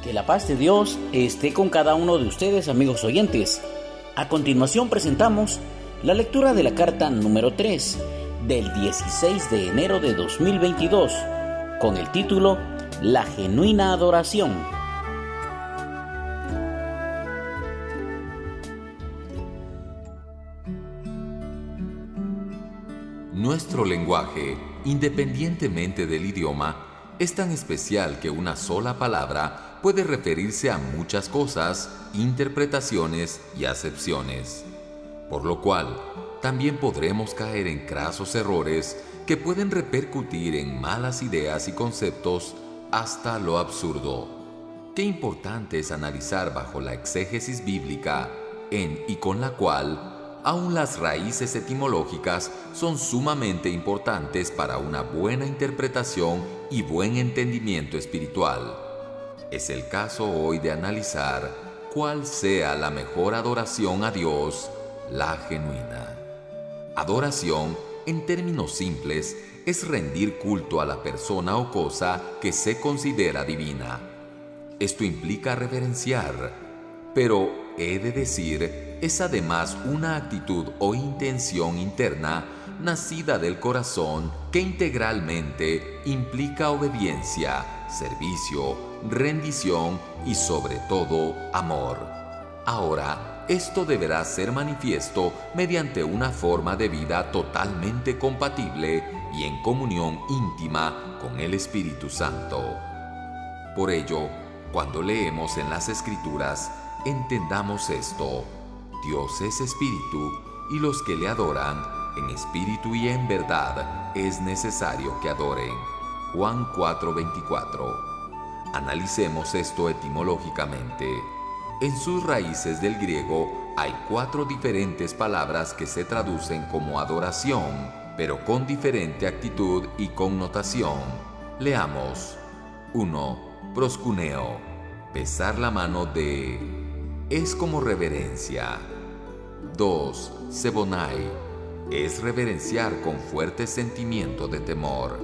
Que la paz de Dios esté con cada uno de ustedes, amigos oyentes. A continuación presentamos la lectura de la carta número 3 del 16 de enero de 2022 con el título La genuina adoración. Nuestro lenguaje, independientemente del idioma, es tan especial que una sola palabra puede referirse a muchas cosas, interpretaciones y acepciones. Por lo cual, también podremos caer en crasos errores que pueden repercutir en malas ideas y conceptos hasta lo absurdo. Qué importante es analizar bajo la exégesis bíblica, en y con la cual aún las raíces etimológicas son sumamente importantes para una buena interpretación y buen entendimiento espiritual. Es el caso hoy de analizar cuál sea la mejor adoración a Dios, la genuina. Adoración, en términos simples, es rendir culto a la persona o cosa que se considera divina. Esto implica reverenciar, pero he de decir, es además una actitud o intención interna nacida del corazón que integralmente implica obediencia, servicio, rendición y sobre todo amor. Ahora, esto deberá ser manifiesto mediante una forma de vida totalmente compatible y en comunión íntima con el Espíritu Santo. Por ello, cuando leemos en las Escrituras, entendamos esto: Dios es espíritu, y los que le adoran, en espíritu y en verdad, es necesario que adoren. Juan 4:24. Analicemos esto etimológicamente. En sus raíces del griego hay 4 diferentes palabras que se traducen como adoración, pero con diferente actitud y connotación. Leamos. 1. Proskuneo. Besar la mano de... es como reverencia. 2. Sebonai. Es reverenciar con fuerte sentimiento de temor.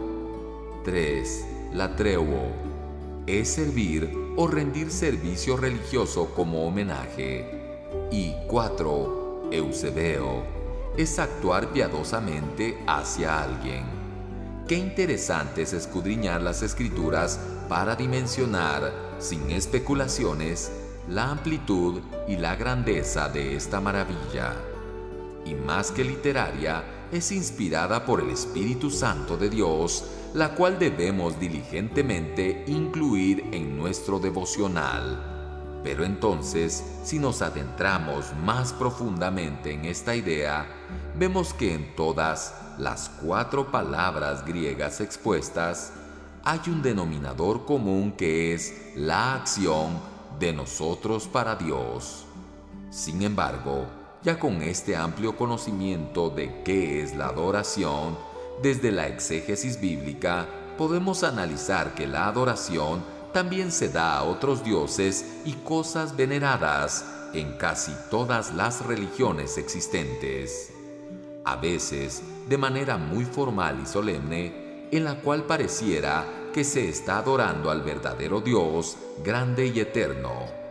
3. Latreuo. Es servir o rendir servicio religioso como homenaje. Y 4. Eusebeo. Es actuar piadosamente hacia alguien. Qué interesante es escudriñar las Escrituras para dimensionar, sin especulaciones, la amplitud y la grandeza de esta maravilla. Y más que literaria, es inspirada por el Espíritu Santo de Dios, la cual debemos diligentemente incluir en nuestro devocional. Pero entonces, si nos adentramos más profundamente en esta idea, vemos que en todas las 4 palabras griegas expuestas, hay un denominador común que es la acción de nosotros para Dios. Sin embargo, ya con este amplio conocimiento de qué es la adoración, desde la exégesis bíblica, podemos analizar que la adoración también se da a otros dioses y cosas veneradas en casi todas las religiones existentes. A veces, de manera muy formal y solemne, en la cual pareciera que se está adorando al verdadero Dios, grande y eterno.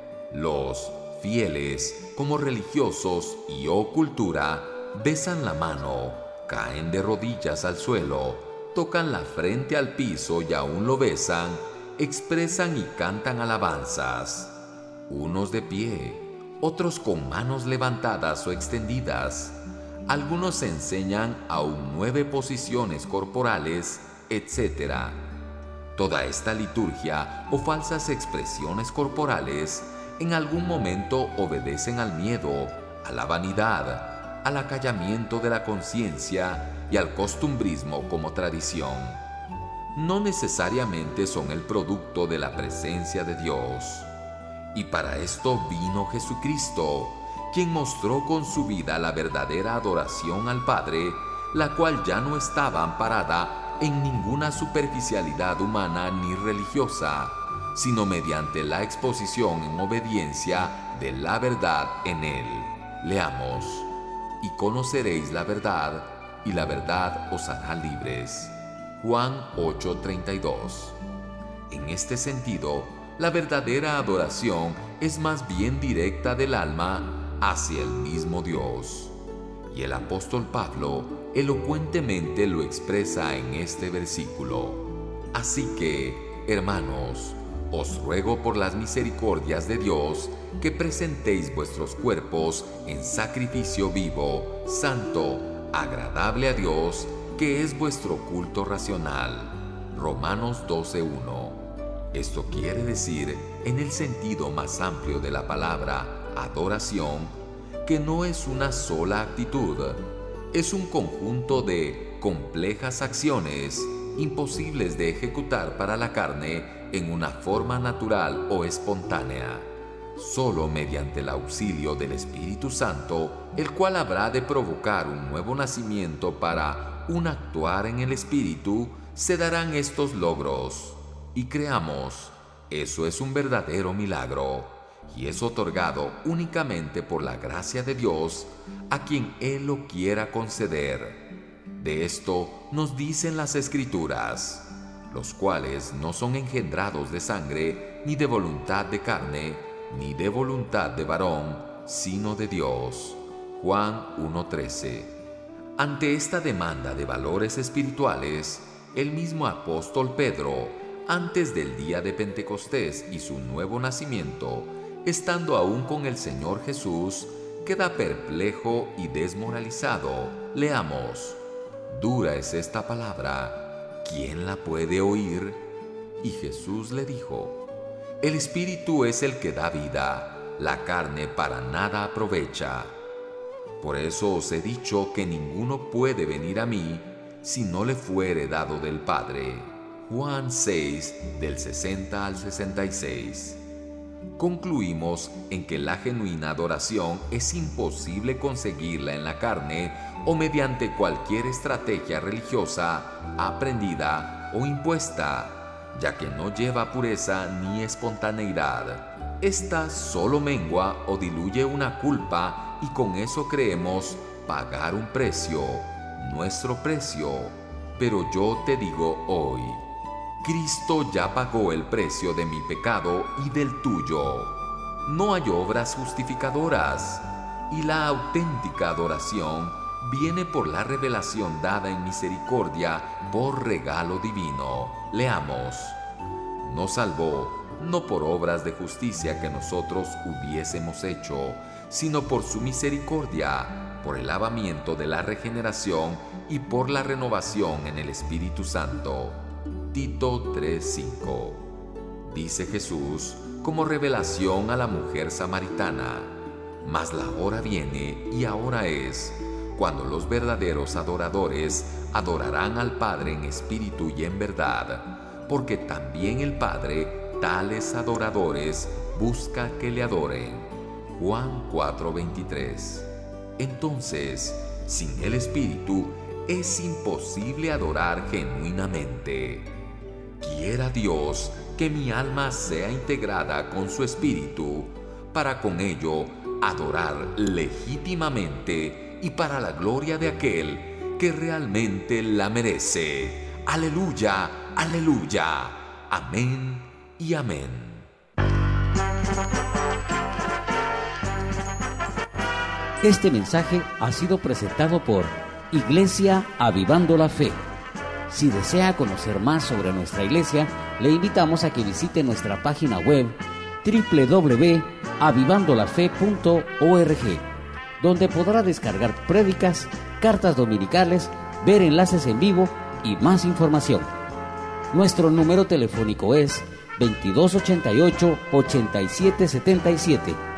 Los fieles, como religiosos y o cultura, besan la mano, caen de rodillas al suelo, tocan la frente al piso y aún lo besan, expresan y cantan alabanzas. Unos de pie, otros con manos levantadas o extendidas. Algunos enseñan aún 9 posiciones corporales, etc. Toda esta liturgia o falsas expresiones corporales en algún momento obedecen al miedo, a la vanidad, al acallamiento de la conciencia y al costumbrismo como tradición. No necesariamente son el producto de la presencia de Dios. Y para esto vino Jesucristo, quien mostró con su vida la verdadera adoración al Padre, la cual ya no estaba amparada en ninguna superficialidad humana ni religiosa, sino mediante la exposición en obediencia de la verdad en Él. Leamos: y conoceréis la verdad, y la verdad os hará libres. Juan 8:32. En este sentido, la verdadera adoración es más bien directa del alma hacia el mismo Dios. Y el apóstol Pablo elocuentemente lo expresa en este versículo. Así que, hermanos, os ruego por las misericordias de Dios que presentéis vuestros cuerpos en sacrificio vivo, santo, agradable a Dios, que es vuestro culto racional. Romanos 12:1. Esto quiere decir, en el sentido más amplio de la palabra adoración, que no es una sola actitud, es un conjunto de complejas acciones imposibles de ejecutar para la carne en una forma natural o espontánea. Solo mediante el auxilio del Espíritu Santo, el cual habrá de provocar un nuevo nacimiento para un actuar en el Espíritu, se darán estos logros. Y creamos, eso es un verdadero milagro, y es otorgado únicamente por la gracia de Dios a quien Él lo quiera conceder. De esto nos dicen las Escrituras, los cuales no son engendrados de sangre, ni de voluntad de carne, ni de voluntad de varón, sino de Dios. Juan 1:13. Ante esta demanda de valores espirituales, el mismo apóstol Pedro, antes del día de Pentecostés y su nuevo nacimiento, estando aún con el Señor Jesús, queda perplejo y desmoralizado. Leamos: dura es esta palabra, ¿quién la puede oír? Y Jesús le dijo: el Espíritu es el que da vida, la carne para nada aprovecha. Por eso os he dicho que ninguno puede venir a mí si no le fuere dado del Padre. Juan 6, del 60 al 66. Concluimos en que la genuina adoración es imposible conseguirla en la carne o mediante cualquier estrategia religiosa aprendida o impuesta, ya que no lleva pureza ni espontaneidad. Esta solo mengua o diluye una culpa y con eso creemos pagar un precio, nuestro precio. Pero yo te digo hoy, Cristo ya pagó el precio de mi pecado y del tuyo. No hay obras justificadoras, y la auténtica adoración viene por la revelación dada en misericordia por regalo divino. Leamos: nos salvó, no por obras de justicia que nosotros hubiésemos hecho, sino por su misericordia, por el lavamiento de la regeneración y por la renovación en el Espíritu Santo. Tito 3:5. Dice Jesús como revelación a la mujer samaritana: mas la hora viene y ahora es, cuando los verdaderos adoradores adorarán al Padre en espíritu y en verdad, porque también el Padre tales adoradores busca que le adoren. Juan 4:23. Entonces, sin el Espíritu es imposible adorar genuinamente. Quiera Dios que mi alma sea integrada con su Espíritu, para con ello adorar legítimamente y para la gloria de aquel que realmente la merece. Aleluya, aleluya. Amén y amén. Este mensaje ha sido presentado por Iglesia Avivando la Fe. Si desea conocer más sobre nuestra iglesia, le invitamos a que visite nuestra página web www.avivandolafe.org, donde podrá descargar prédicas, cartas dominicales, ver enlaces en vivo y más información. Nuestro número telefónico es 2288-8777,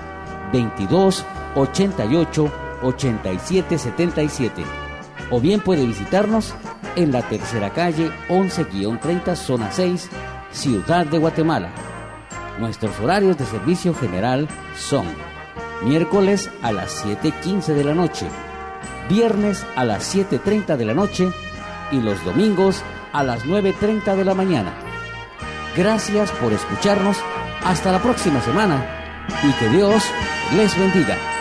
2288-8777, o bien puede visitarnos en la tercera calle 11-30, zona 6, Ciudad de Guatemala. Nuestros horarios de servicio general son miércoles a las 7:15 de la noche, viernes a las 7:30 de la noche y los domingos a las 9:30 de la mañana. Gracias por escucharnos. Hasta la próxima semana y que Dios les bendiga.